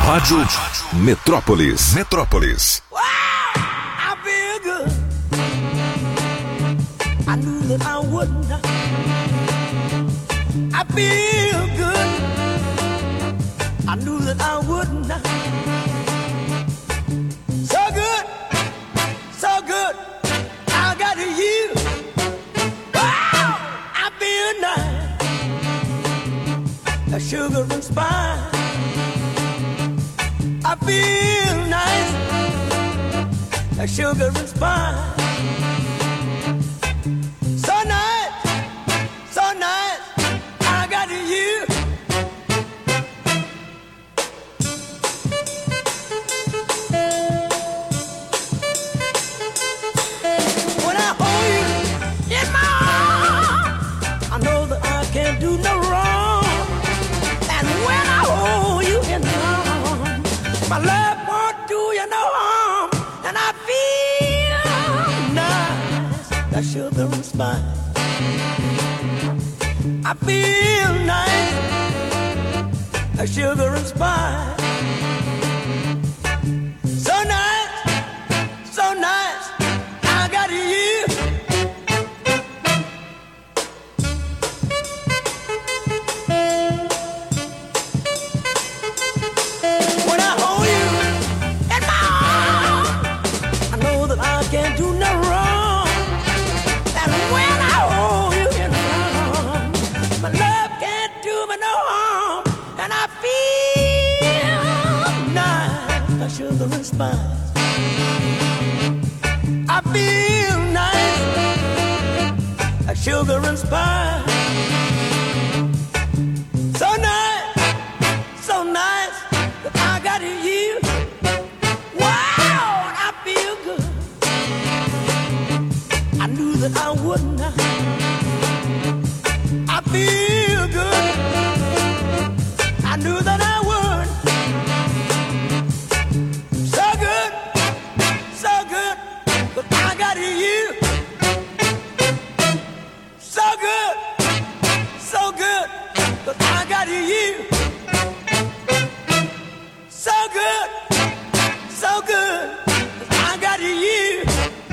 Rádio Metrópolis. Metrópolis. Wow, I feel good. I knew that I wouldn't. I feel good. I knew that I wouldn't. So good, so good. I got you. Wow, I feel nice. A sugar and spice. I feel nice, like sugar and spice. So nice, so nice, I got you. When I hold you in my arms, I know that I can't do no wrong. And when I hold you in my arms, my love won't do you no harm, and I feel nice, like sugar and spice. I feel nice, like sugar and spice. So nice, I got you. Can't do no wrong. And when I hold you in my arms, my love can't do me no harm. And I feel nice, like sugar and spice. I feel nice, like sugar and spice. So nice, that I got you. Wow, I feel good. I knew that I wouldn't. I feel good. I knew that I would. So good, but I got you. So good, but I got you. So good, but I got you.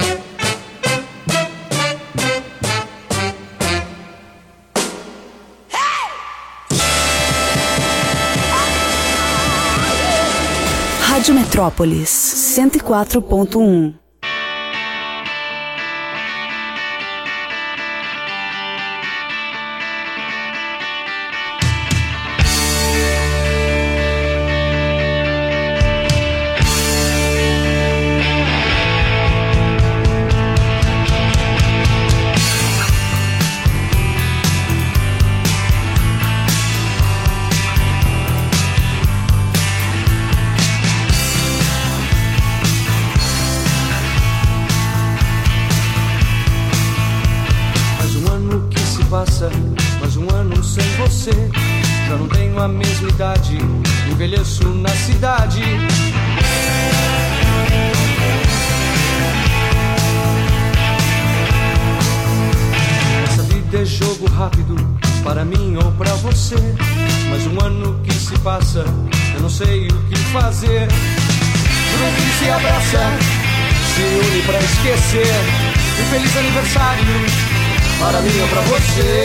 Rádio Metrópolis 104.1. Mais um ano sem você, já não tenho a mesma idade, envelheço na cidade. Essa vida é jogo rápido, para mim ou pra você. Mais um ano que se passa, eu não sei o que fazer. Tudo que se abraça, se une pra esquecer. Um feliz aniversário para mim ou pra você.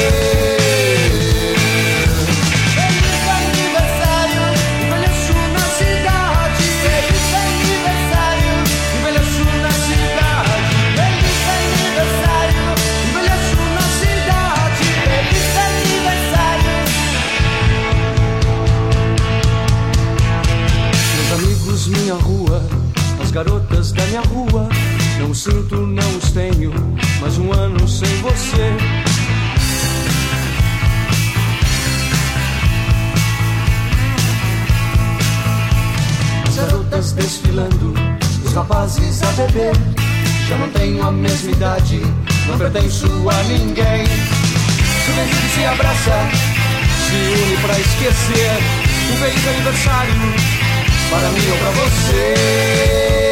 Feliz aniversário, envelheço na cidade. Feliz aniversário, envelheço na cidade. Feliz aniversário, envelheço na cidade. Feliz aniversário. Meus amigos, minha rua, as garotas da minha rua. Não sinto, não os tenho, mais um ano sem você. As garotas desfilando, os rapazes a beber. Já não tenho a mesma idade, não pertenço a ninguém. Juventude se abraça, se une pra esquecer. Um feliz aniversário, para mim ou pra você.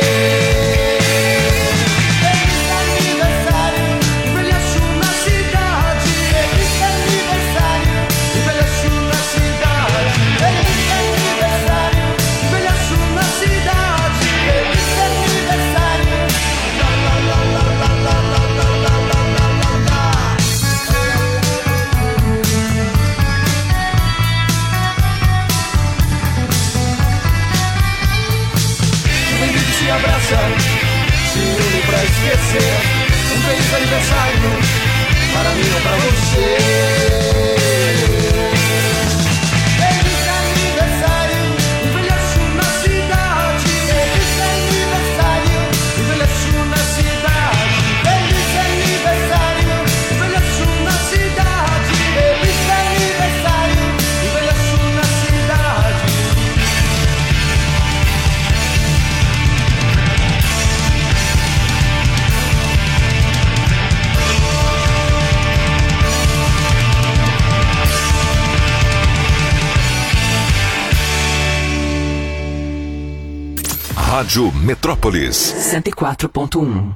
Rádio Metrópolis 104.1.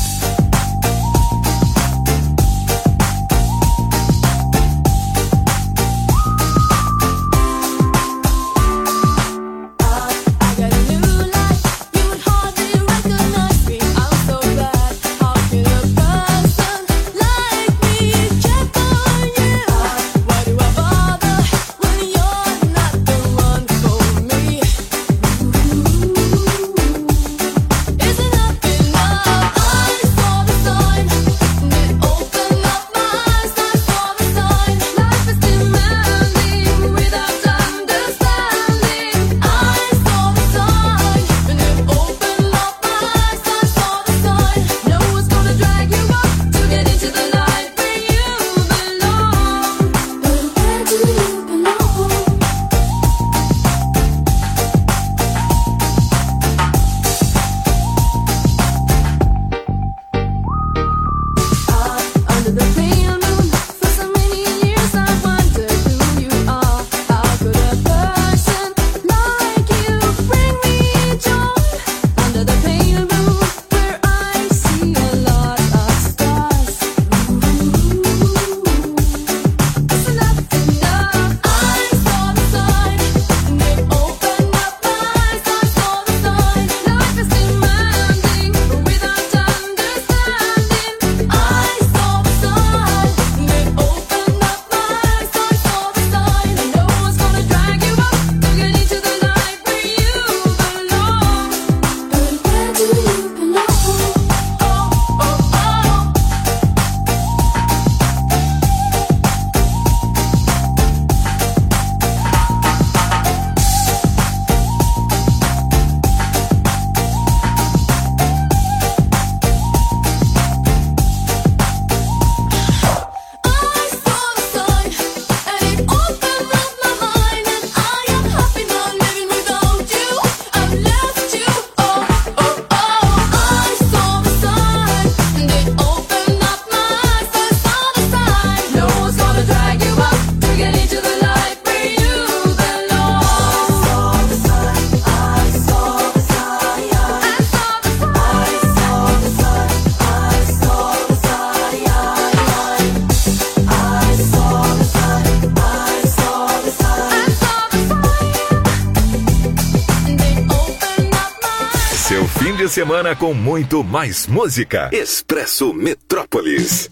Semana com muito mais música. Expresso Metrópolis.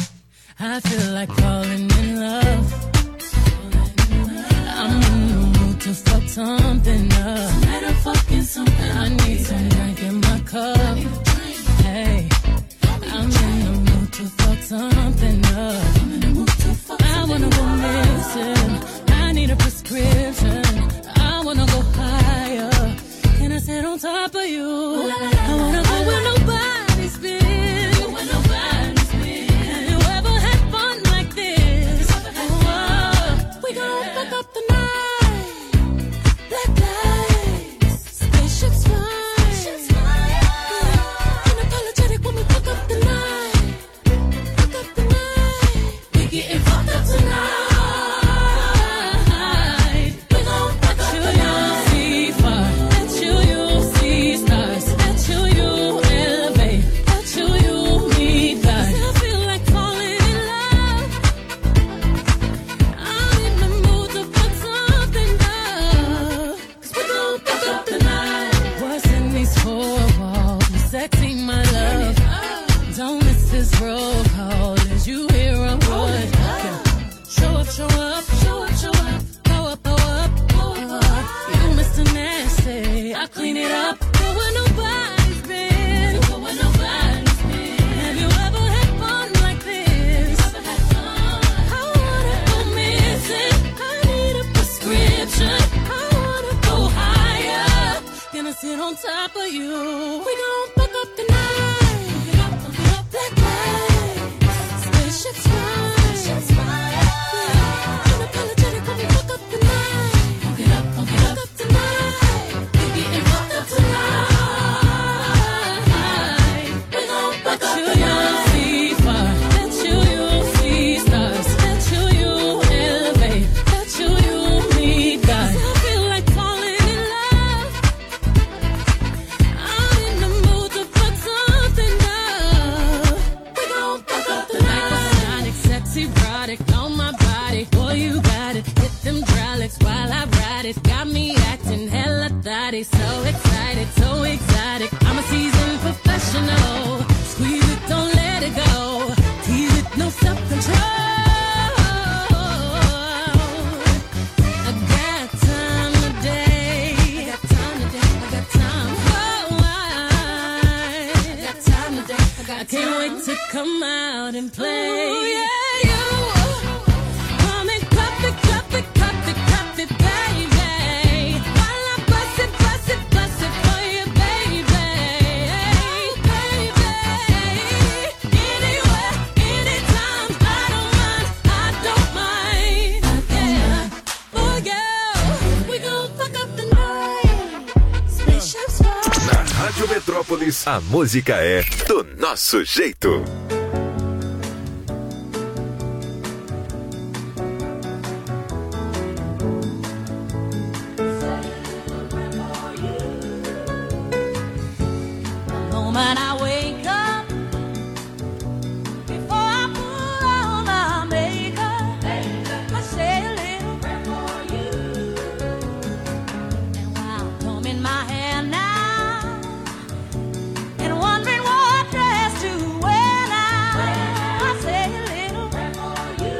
I feel like falling in love. I'm in the mood to fuck something up. I need some drink in my cup. Hey, I'm in the mood to fuck something up. I wanna go missing. I need a prescription. I wanna go higher. Can I sit on top of you? I wanna go where nobody's been. Have you ever had fun like this? Oh, we gon' fuck up the night. Black lights, spaceships fly. Unapologetic when we fuck up the night. Fuck up the night. product on my body. Boy, you got it. Hit them hydraulics while I ride it. Got me acting hella thotty. So excited, so exotic. I'm a seasoned professional. Squeeze it, don't let it go. Tease it, no self-control. I got time today. I got time today. I got time. Oh, I got time today. I can't wait to come out and play. Ooh, yeah, you come and cup it, cup it, cup it, cup it, baby. While I bust it, bust it, bust it for you, baby. Baby, anywhere, anytime, I don't mind. Yeah, oh yeah, we gon' fuck up the night. Spaceships fly. Na Rádio Metrópolis, a música é do nosso jeito. The moment I wake up, before I put on my makeup, I say a little prayer for you. And while I'm combing my hair now, and wondering what dress to wear now, I say a little prayer for you.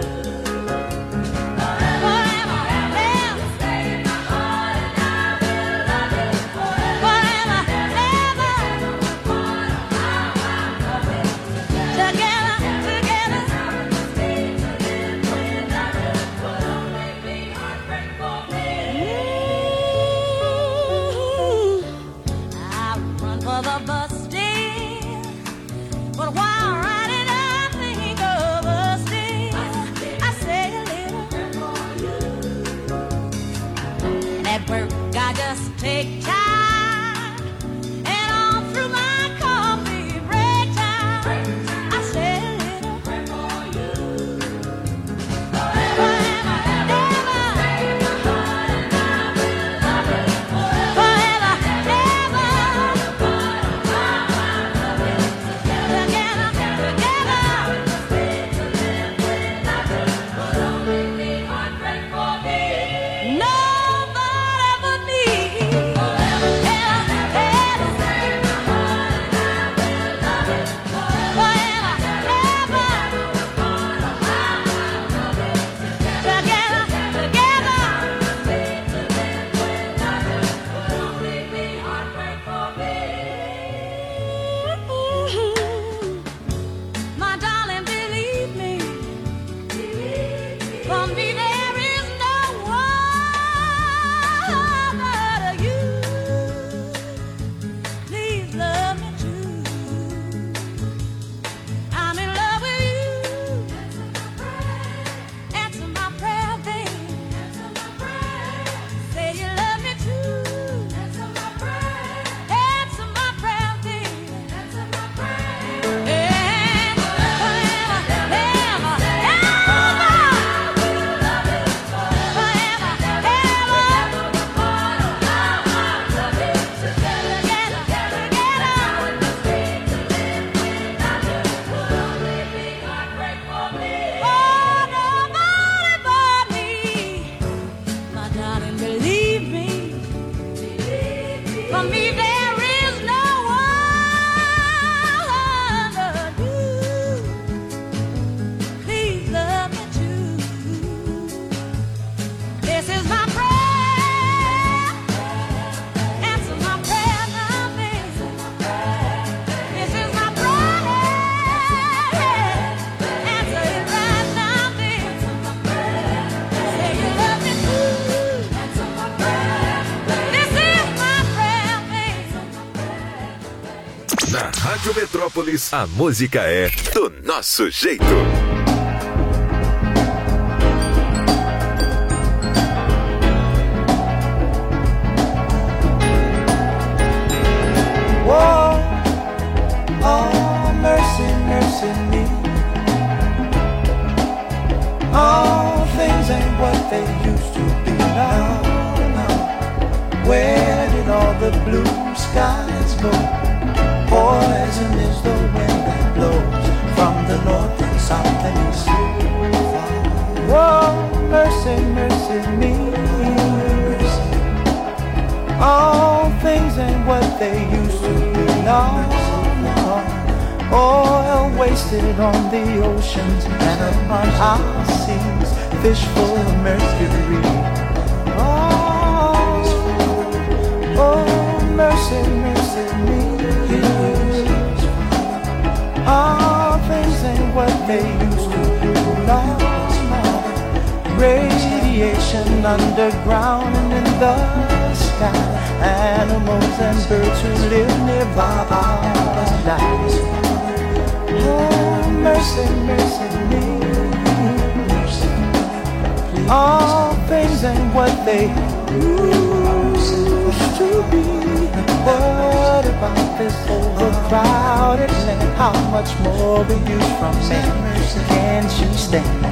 Forever, ever, stay in my heart, and I will love you forever, ever. Together, together. I run for the bus dear, but while riding I think of us dear. I say a little prayer for you. And at work I just take time, and all through my coffee break time, I say a little prayer for you. Forever, ever, forever, ever. Together, together. Nobody but me. My darling, believe me. For me there is no one but you. Please love me too. I'm in love with you. Answer my prayer, baby. Say you love me too. Answer my prayer, baby. And forever, ever, for me there is no one but you. Please love me too. This is my prayer. Answer my prayer now, baby. This is my prayer. Answer it right now, baby. Say you love me too. Answer my prayer. This is my prayer, baby. Na Rádio Metrópolis, a música é do nosso jeito. Whoa, oh, mercy, mercy me. All things ain't what they used to be now. Where did all the blue skies go? Poison is the wind that blows from the north and south and east. Oh, mercy, mercy me. All things ain't what they used to be. No, no. Oil wasted on the oceans and upon our seas, fish full of mercury. Oh, mercy, mercy me. All things ain't what they used to be. No, no. Radiation underground and in the sky. Animals and birds who live nearby die. Oh, mercy, mercy me. All things ain't what they used to be. What about this overcrowded land? How much more will you from me? Can't you stand?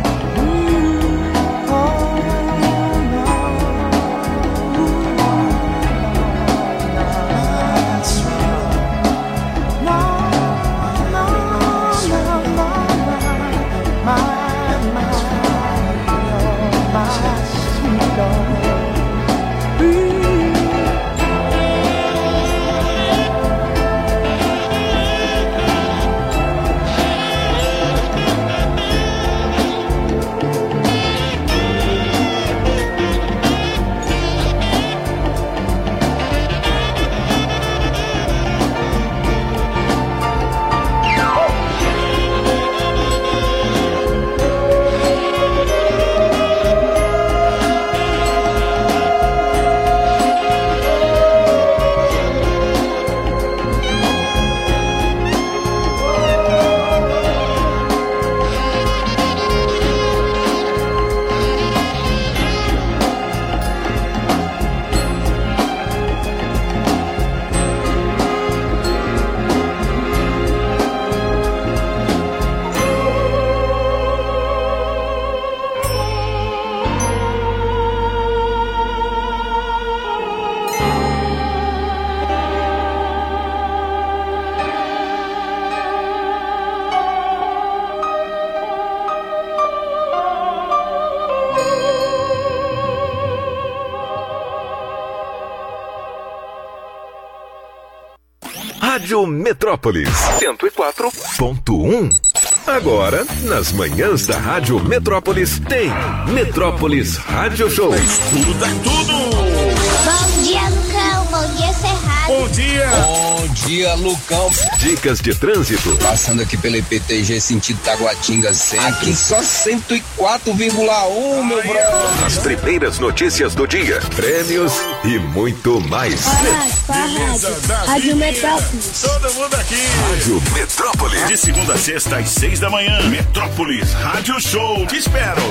Rádio Metrópolis 104.1. Agora, nas manhãs da Rádio Metrópolis, tem Metrópolis Rádio Show. Tudo dá tudo! Bom dia, Lucão. Bom dia, Cerrado. Bom dia! Bom dia, Lucão. Dicas de trânsito. Passando aqui pela IPTG, sentido Taguatinga sempre. Aqui só 104,1, meu brother. As primeiras notícias do dia, prêmios e muito mais. Rádio Metrópolis. Todo mundo aqui. Rádio Metrópolis. De segunda a sexta às 6 da manhã. Metrópolis Rádio Show. Te espero.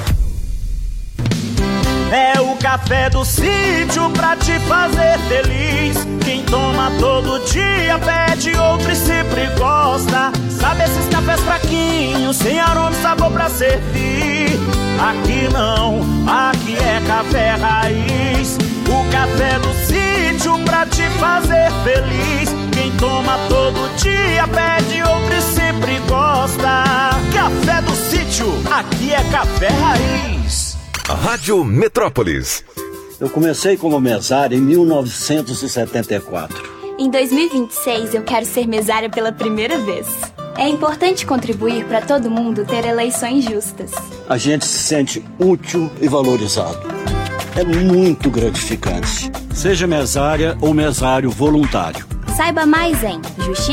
É o café do sítio pra te fazer feliz. Quem toma todo dia pede outro e sempre gosta. Sabe esses cafés fraquinhos, sem aroma e sabor pra servir? Aqui não, aqui é café raiz. O café do sítio pra te fazer feliz. Quem toma todo dia pede outro e sempre gosta. Café do sítio, aqui é café raiz. Rádio Metrópolis. Eu comecei como mesária em 1974. Em 2026 eu quero ser mesária pela primeira vez. É importante contribuir para todo mundo ter eleições justas. A gente se sente útil e valorizado. É muito gratificante. Seja mesária ou mesário voluntário. Saiba mais em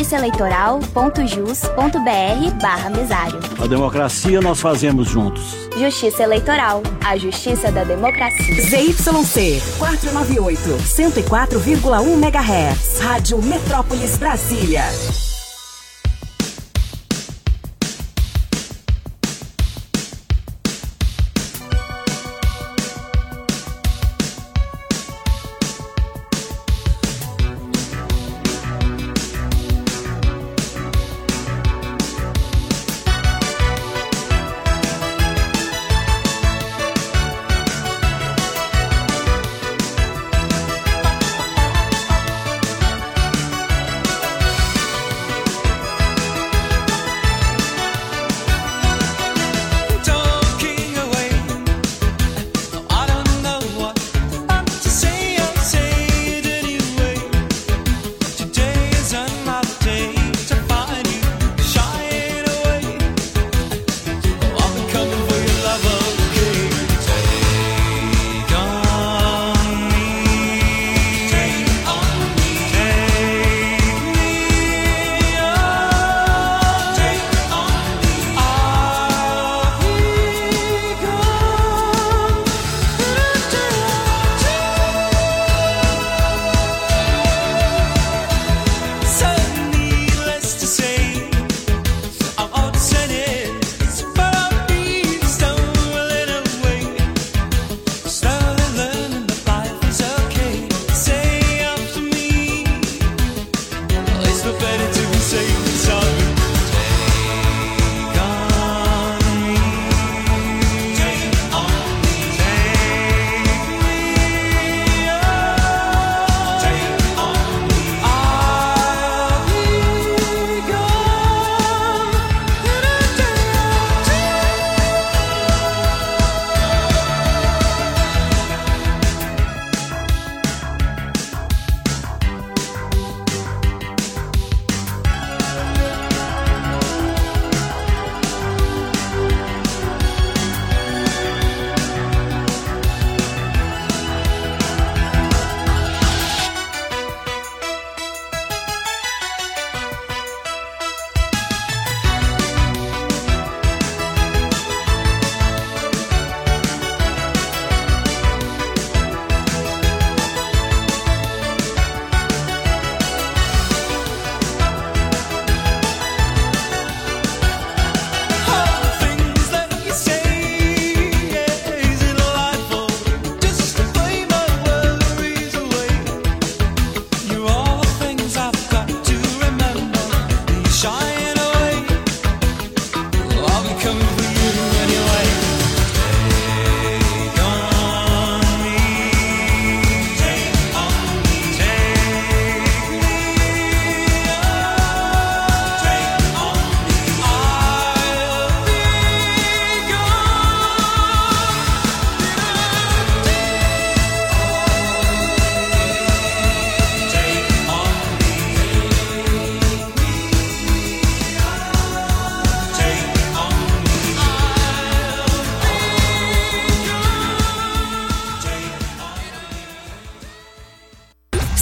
justiçaeleitoral.jus.br/mesário. A democracia nós fazemos juntos. Justiça Eleitoral, a justiça da democracia. ZYC 498, 104,1 MHz. Rádio Metrópolis Brasília.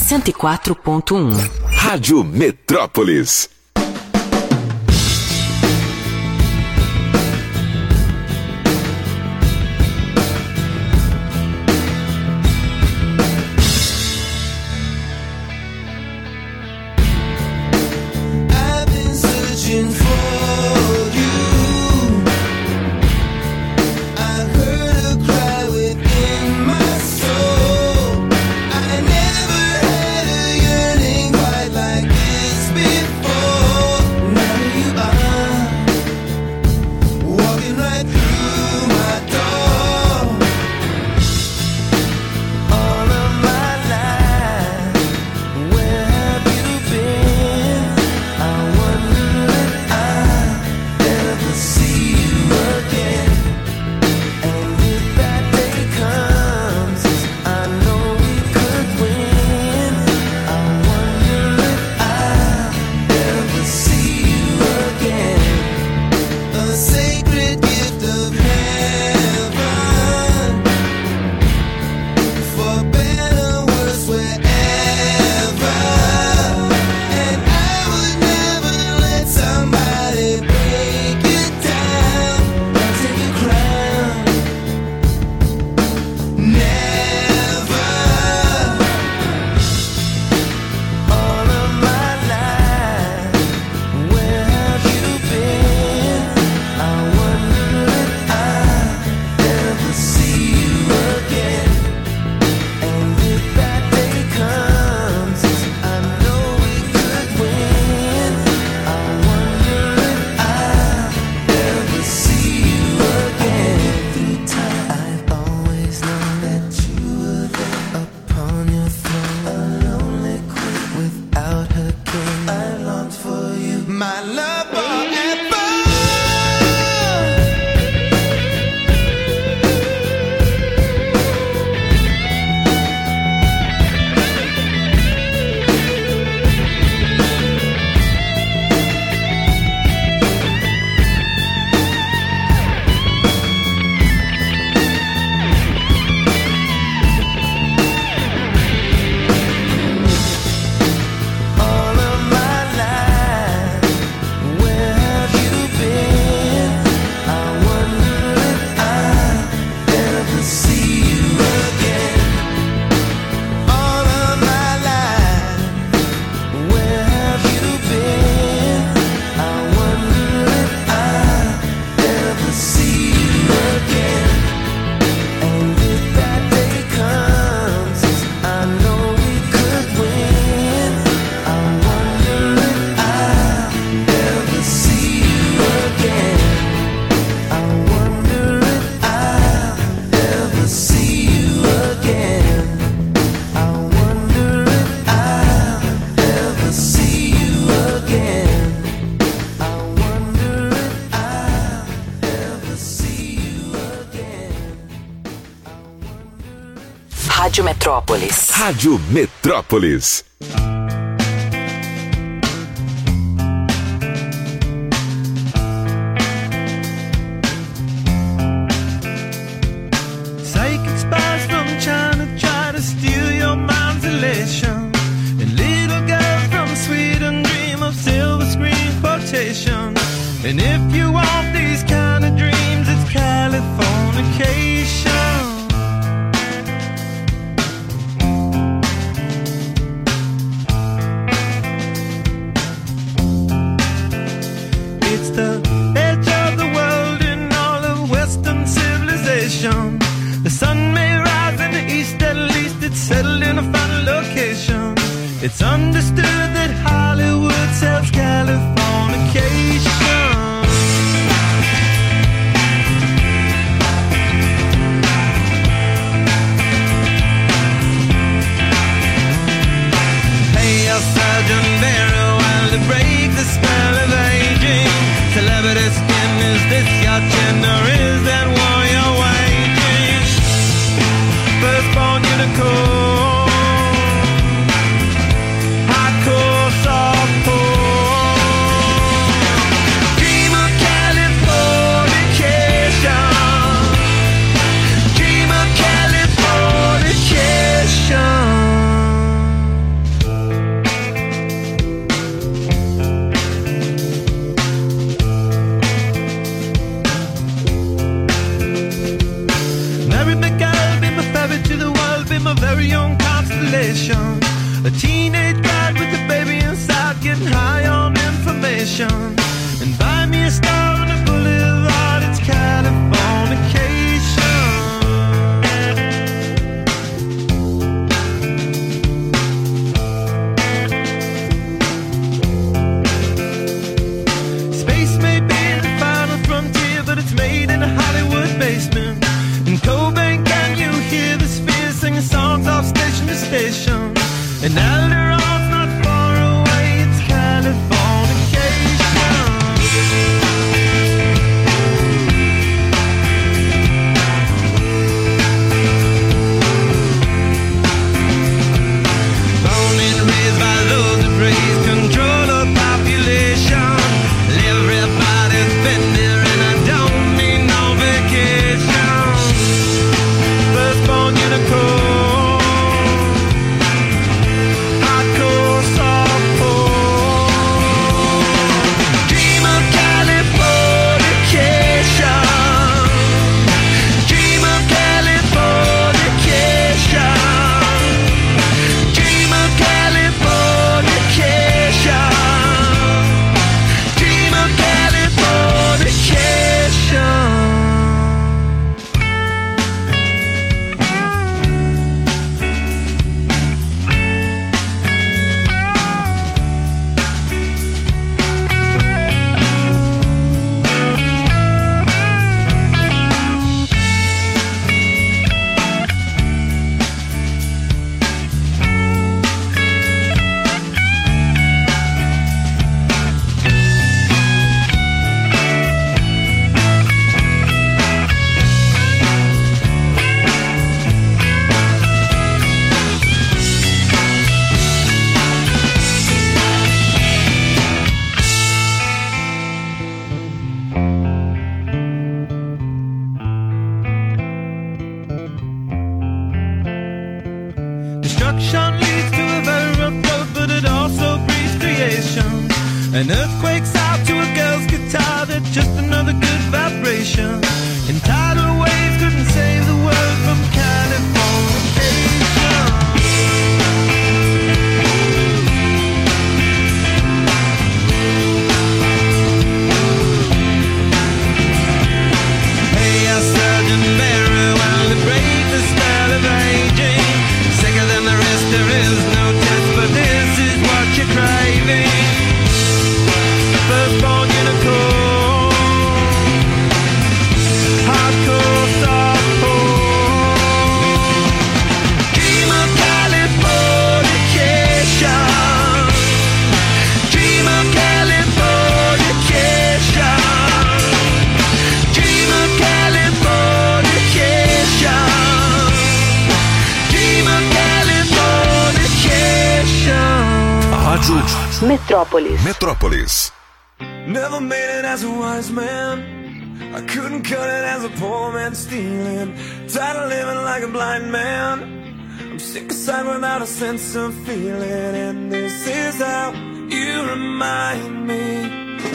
104.1. Rádio Metrópolis. Rádio Metrópolis. Rádio Metrópolis. Psychic spies from China try to steal your mind's elation, and little girls from Sweden dream of silver screen quotation. And if you want these kind of dreams, it's Californication. It's the edge of the world in all of Western civilization. The sun may rise in the east, at least it's settled in a final location. It's understood that Hollywood sells Californication. Pay your surgeon very well to break the spell of aging. Celebrity skin, is this your chin or is that war you're waging? Firstborn unicorn, hardcore A teenage bride with a baby inside, getting high on information. And buy me a star on the boulevard, it's Californication. Space may be the final frontier, but it's made in a Hollywood basement. In Cobain, can you hear the spheres singing songs off station to station? And Alderon's not far away, it's Californication. Born and raised by those that praise control of population. Everybody's been there and I don't mean no vacation. Firstborn unicorn. Destruction leads to a very rough road, but it also breeds creation. An earthquake's out to a girl's guitar, that's just another good vibration. And tidal waves couldn't save the world from Californication. Hey, a Sergeant Barry, while they break the spell of aging. Sicker than the rest, there is no test, but this is what you're craving. Firstborn unicorn, hardcore softcore. Dream of Californication. Dream of Californication. Dream of Californication. Dream of Californication. Rádio Metrópolis. Metrópolis. Never made it as a wise man. I couldn't cut it as a poor man stealing. Tired of living like a blind man. I'm sick aside without a sense of feeling. And this is how you remind me.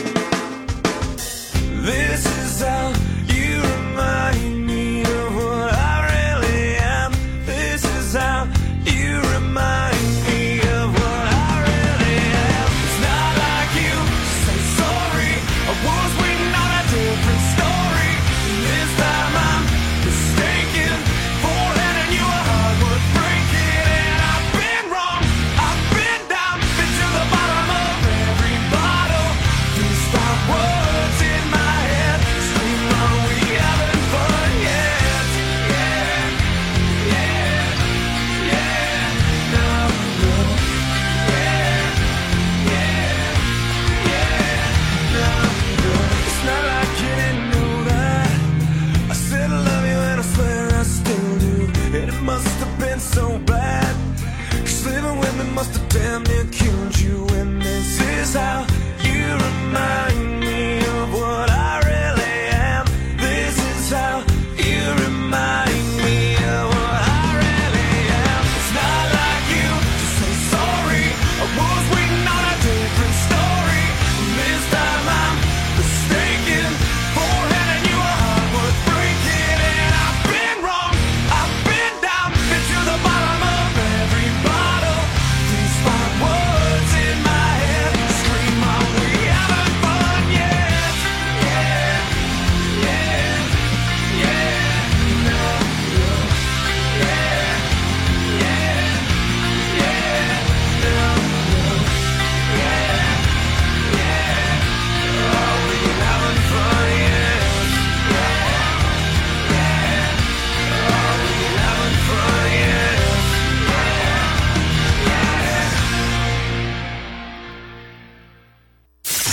This is how you remind me of what I really am. This is how you remind me of what I really am. It's not like you say sorry. I was waiting on a different story. This time I'm mistaken for letting you a heart worth breaking. And I've been wrong, I've been down, been to the bottom of every bottle. These stop words in my head scream, are we having fun yet? Yeah, yeah, yeah, no, no, yeah, yeah, yeah, no, no. It's not like you didn't know that. I said I love you and I swear I still do. And it must have been so bad, 'cause living with me must have damn near killed you. And this is how you remind me of what I really am. This is how you remind me of what I really am. It's not like you to say sorry. I was waiting on a different story. This time I'm mistaken for letting you a heart worth breaking. And I've been wrong, I've been down, been to the bottom of every bottle. These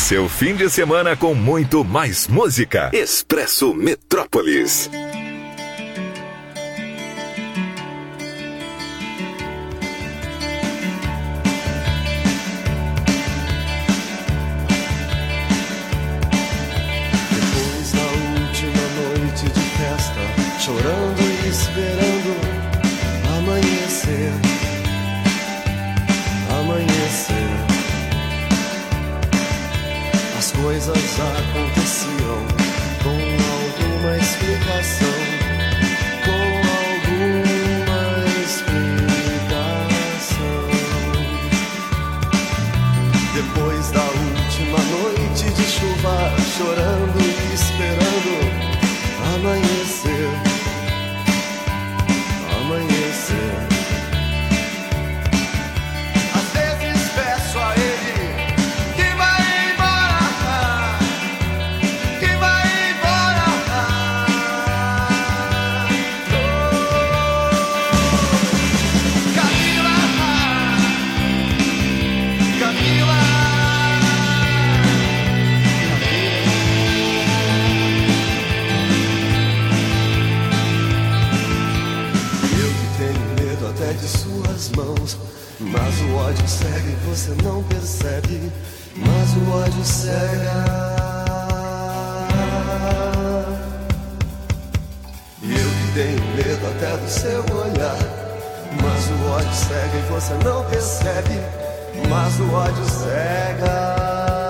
seu fim de semana com muito mais música. Expresso Metrópolis. Depois da última noite de festa, chorando e esperando amanhecer. Amanhecer. As coisas aconteciam com alguma explicação. Com alguma explicação. Depois da última noite de chuva, chorando e esperando amanhecer. Amanhecer. Mas o ódio cega e você não percebe. Mas o ódio cega. E eu que tenho medo até do seu olhar. Mas o ódio cega e você não percebe. Mas o ódio cega.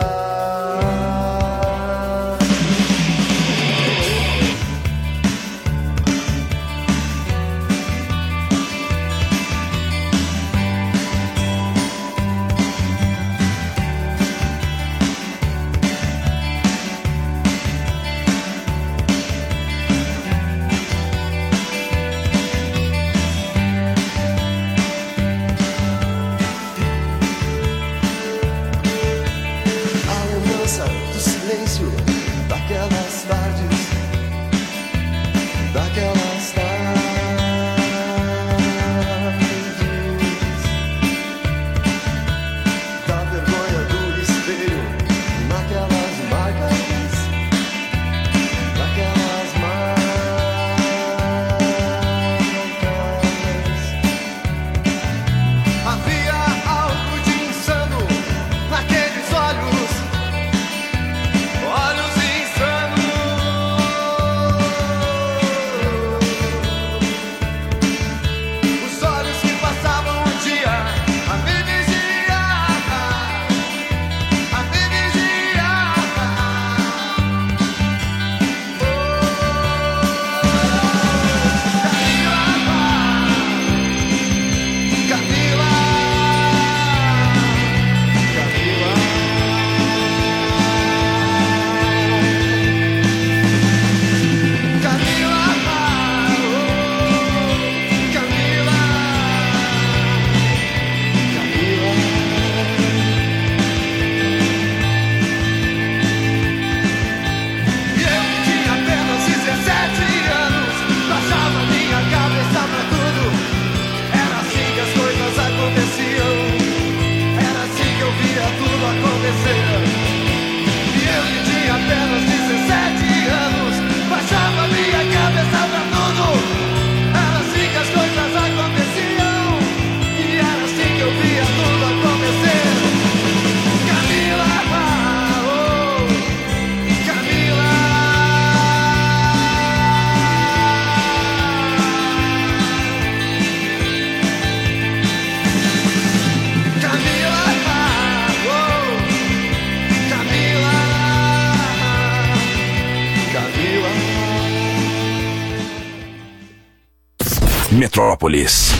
Metrópolis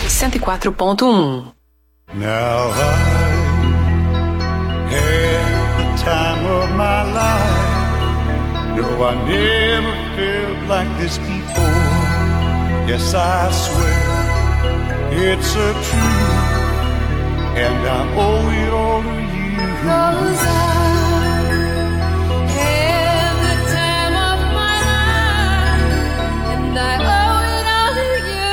104.1. Now I had the time of my life. No, I never felt like this before. Yes, I swear it's a truth, and I owe it all to you. 'Cause I had the time of my life, and I owe it all to you.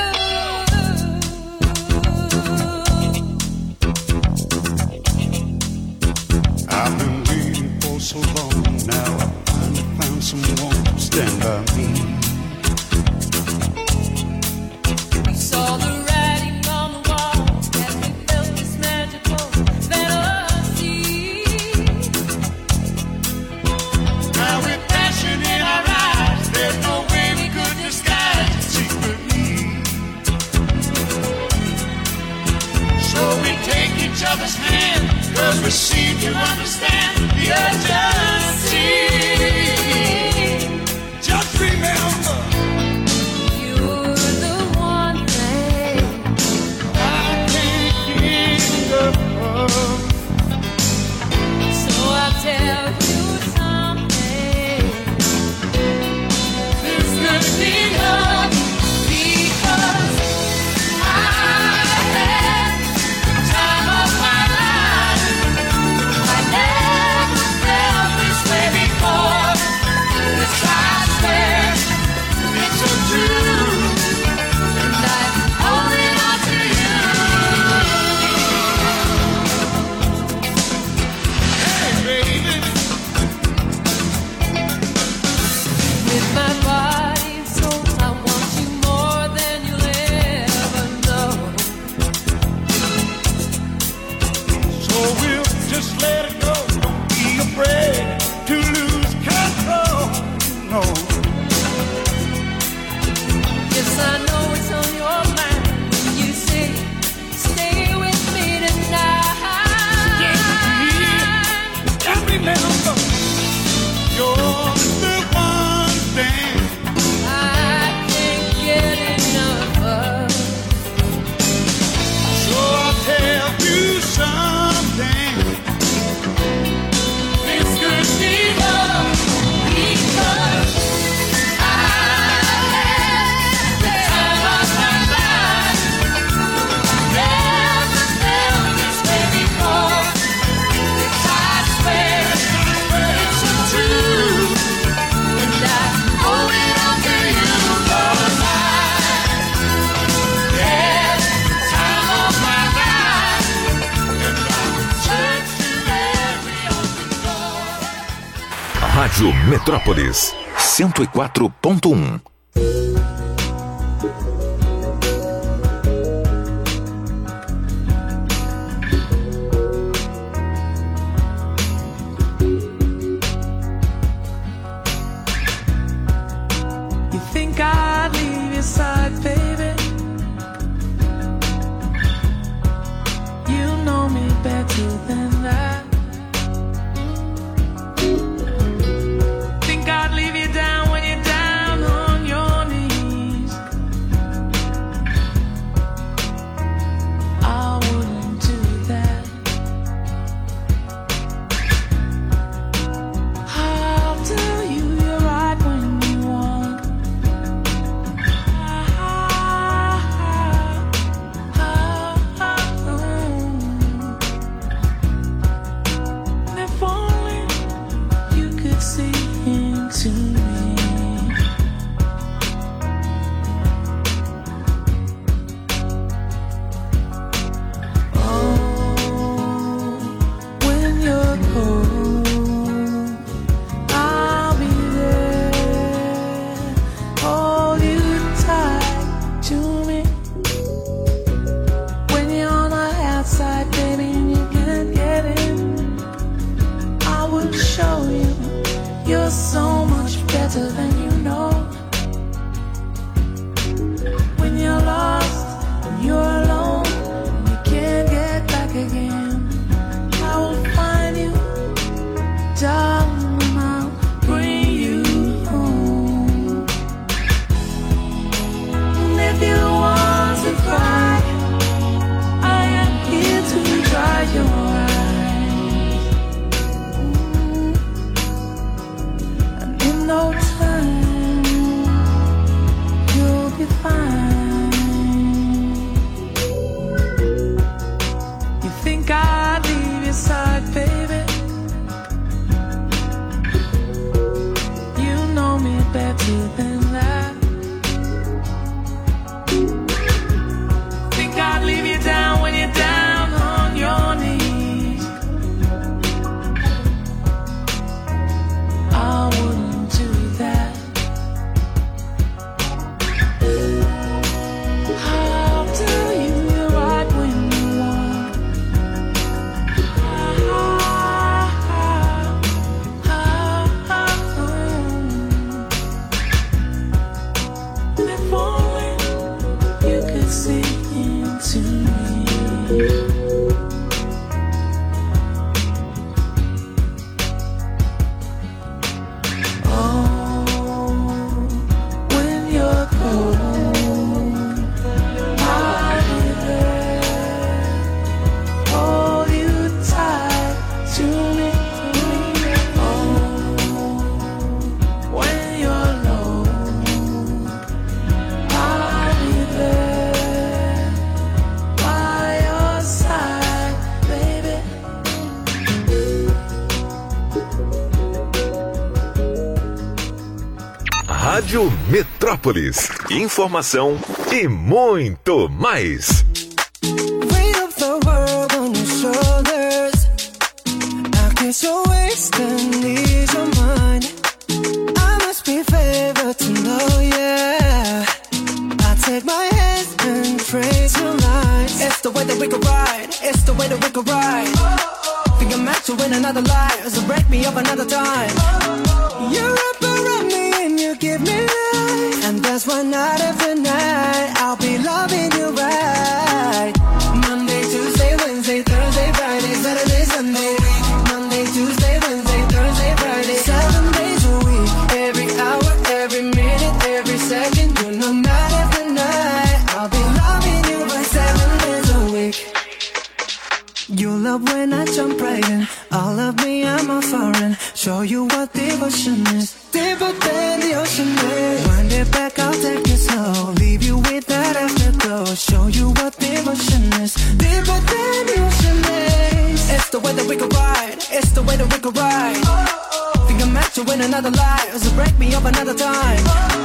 I've been waiting for so each other's hand, 'cause we seem to understand the urgency. Just remember, you're the one thing I can't get enough of. So I'll tell you something. It's gonna be love, because I had the time of my life. I never felt this way before. This I swear, it's so true, and I'm holding on to you. Hey baby, with my body and soul, I want you more than you'll ever know. So we'll just let it go. Don't be afraid to lose control. No. Yes, I know it's on your mind when you say, stay with me tonight. And remember, you're the one thing I can't get enough of. So I'll tell you something. It's gonna be love, because I had the time of my life. Never felt this way before. This I swear, it's so true, and I'm holding on to you, 'cause I had the time of my life, and I turn to every open door. Rádio Metrópolis 104.1. You think I'd leave your side, baby? You know me better than that. Think I'd leave you down when you're down on your knees? I wouldn't do that. I'll tell you you're right when you want. If only you could see into me. Oh, when you're cold, I'll be there. Hold you tight to me. When you're on the outside, baby, and you can't get in, I will show you you're so much better than you know. When you're lost, when you're alone, and you can't get back again, I will find you, darling, and I'll bring you home. And if you want to cry, I am here to dry your eyes. And in no time, you'll be fine. You think I'd leave your side, baby? You know me better than that. Think I'd leave you down when you're down on your knees? I wouldn't do that. I'll tell you you're right when you want. If only you could see into me. Rádio Metrópolis. Informação e muito mais. Weight of the world on your shoulders. I guess you're wasting ease your mind. I must be favored to know, yeah. I take my hands and praise your lines. It's the way that we could ride. It's the way that we could ride. Think I'm meant to win another life, so break me up another time. You're up around me and you give me life, and that's why night after night I'll be loving you right. Monday, Tuesday, Wednesday, Thursday, Friday, Saturday, Sunday. Monday, Tuesday, Wednesday, Thursday, Friday, 7 days a week. Every hour, every minute, every second. You know night after night I'll be loving you right 7 days a week. You love when I jump right in. All of me, I'm a foreign. Show you what devotion is. Deeper than the ocean is. Wind it back, I'll take it slow. Leave you with that afterglow. Show you what devotion is. Deeper than the ocean is. It's the way that we could ride. It's the way that we could ride. Think I'm meant to win another life, so break me up another time.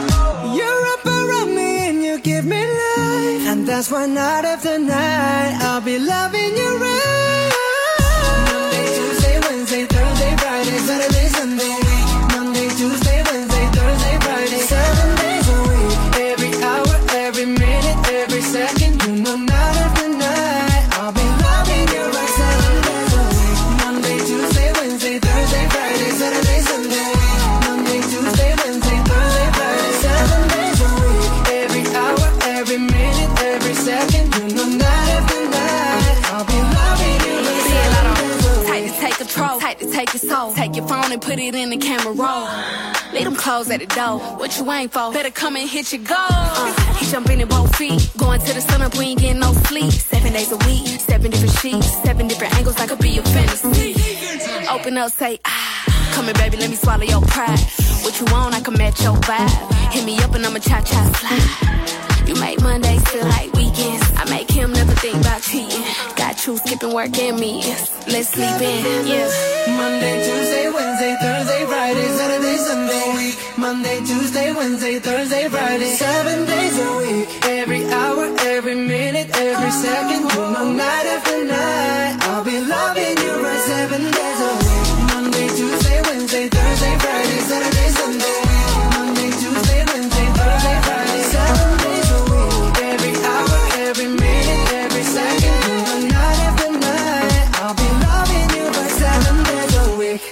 You're up around me and you give me life, and that's why night after night I'll be loving you right. Monday, Tuesday, Wednesday, Thursday, Friday, Saturday, Sunday. Monday, Tuesday, Wednesday, Thursday, Friday, 7 days a week. Every hour, every minute, every second. You know night after night I'll be loving you right 7 days a week. Monday, Tuesday, Wednesday, Thursday, Friday, Saturday, Sunday. Monday, Tuesday, Wednesday, Thursday, Friday, 7 days a week. Every hour, every minute, every second. You know night after night I'll be loving you right 7 days a week. Tight to take control, tight to take your soul. Take your phone and put it in the camera roll. Leave them clothes at the door. What you ain't for? Better come and hit your goal. He jumping in both feet. Going to the sun up, we ain't getting no sleep. 7 days a week, 7 different sheets, 7 different angles. I could be your fantasy. Open up, say ah. Come here, baby, let me swallow your pride. What you want, I can match your vibe. Hit me up and I'ma cha-cha slide. You make Mondays feel like weekends. I make him never think about cheating. Got you skipping work and meetings. Let's sleep in, yeah. Monday, Tuesday, Wednesday, Thursday, Friday, Saturday, Sunday. Monday, Tuesday, Wednesday, Thursday, Friday, 7 days a week. Every hour, every minute, every second. You know night after night I'll be loving you right 7 days a week. Monday, Tuesday, Wednesday, Thursday, Friday, Saturday, Sunday. Monday, Tuesday, Wednesday, Thursday, Friday, 7 days a week. Every hour, every minute, every second. You know night after night I'll be loving you right 7 days a week.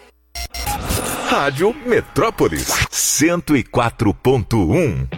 Rádio Metrópolis 104.1.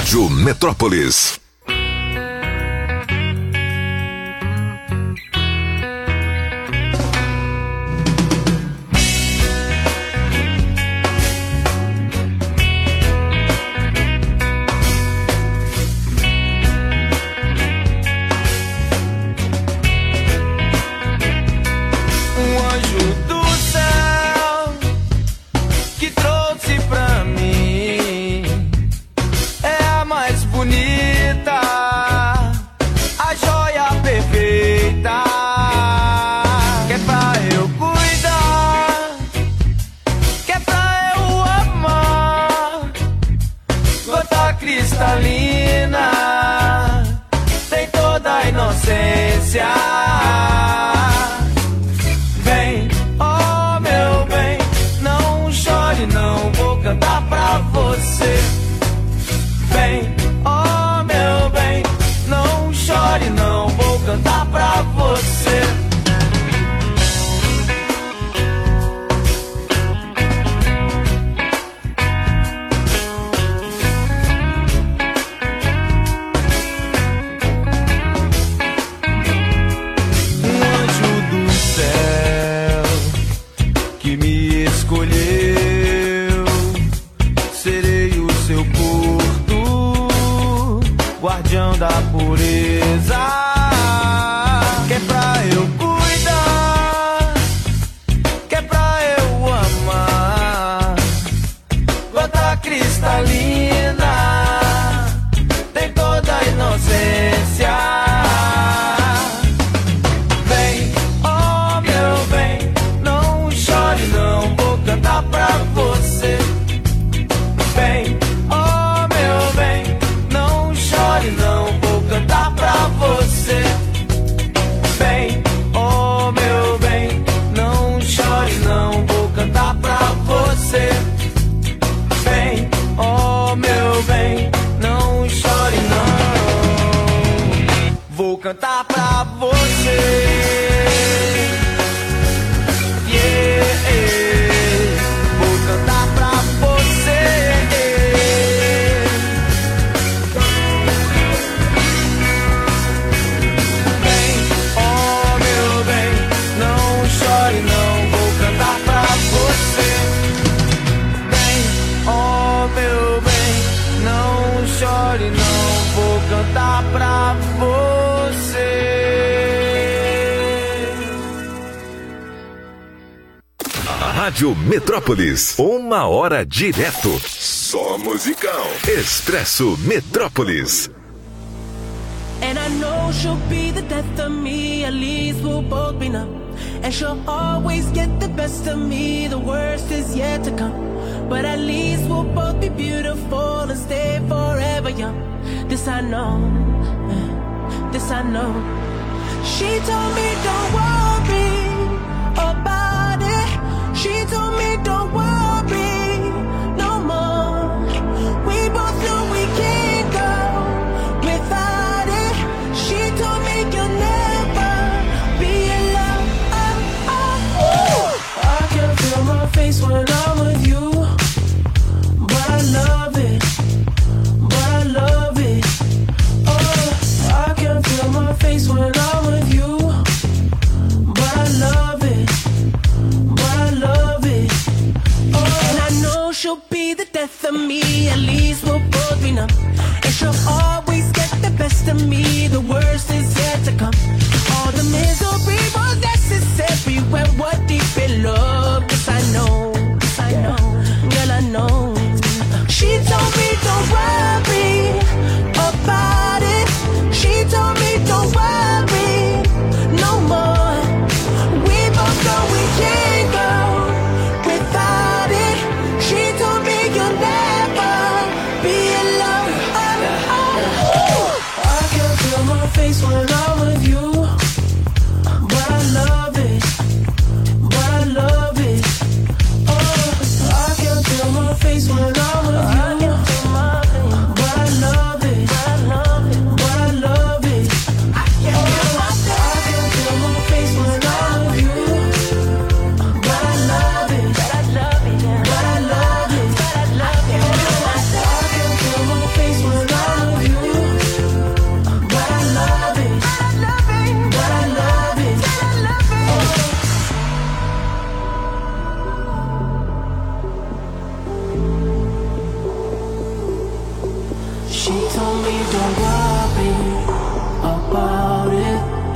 Rádio Metrópolis. Vem, oh meu bem, não chore, não vou cantar pra você. Vem, oh meu bem, não chore, não vou cantar pra você. Guardião da pureza, que é pra eu cuidar, que é pra eu amar. Gota cristalina, tem toda a inocência. Vem, oh meu bem, não chore, não vou cantar pra você. Vem, oh meu bem, não chore, não vou cantar pra você. Vem, oh meu bem, não chore, não vou cantar pra você. Vem, oh meu bem, não chore, não vou cantar pra você. Cantar pra você. Rádio Metrópolis, 1 hora direto. Só musicão. Expresso Metrópolis. And I know she'll be the death of me, at least we'll both be numb. And she'll always get the best of me, the worst is yet to come. But at least we'll both be beautiful and stay forever young. This I know, this I know. She told me don't worry about it. She told me don't worry no more. We both know we can't go without it. She told me you'll never be alone. I can feel my face when I'm with you, but I love it. My face when I'm with you, but I love it, but I love it.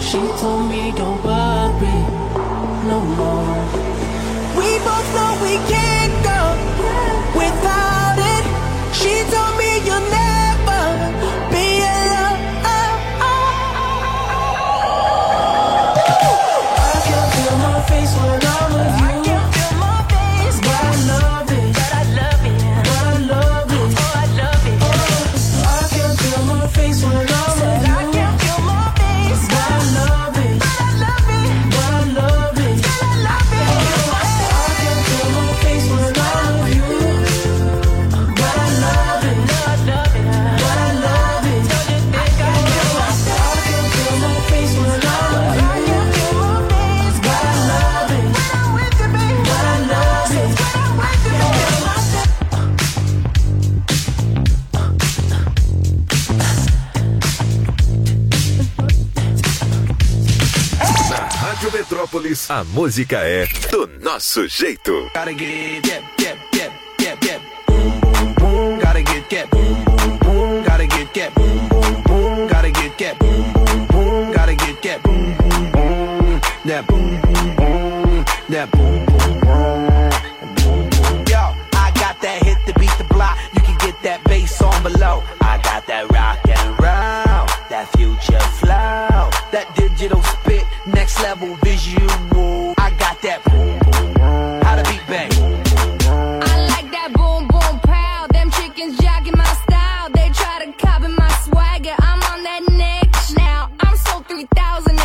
She told me don't worry no more. We both know we can't go without it. She told me you'll never be alone. I can feel my face when I'm with you. I can feel my face, but I love it. But I love it. But I love it. Oh, I love it. I can feel my face when I'm with you. I can feel my face, but I love it. But I love it. But I love it. But I love it. I can feel my face when I'm with you. But I love it. But I love it. But I love it. I can feel my face when I'm with you. I can feel my face, but I love it. When I'm with you, baby. But I love it. When I'm with you, Na Rádio Metrópolis, a música é do nosso jeito. Gotta get, boom, boom, boom. Gotta get, boom, boom, boom. Gotta get, boom, boom, boom. Gotta get, boom, boom, boom. Gotta get, boom, boom, boom. That boom, boom, boom. That boom, boom, boom. Boom, boom. Yo, I got that hit to beat the block. You can get that bass on below. I got that rock and roll, that future flow, that digital spit, next level visual.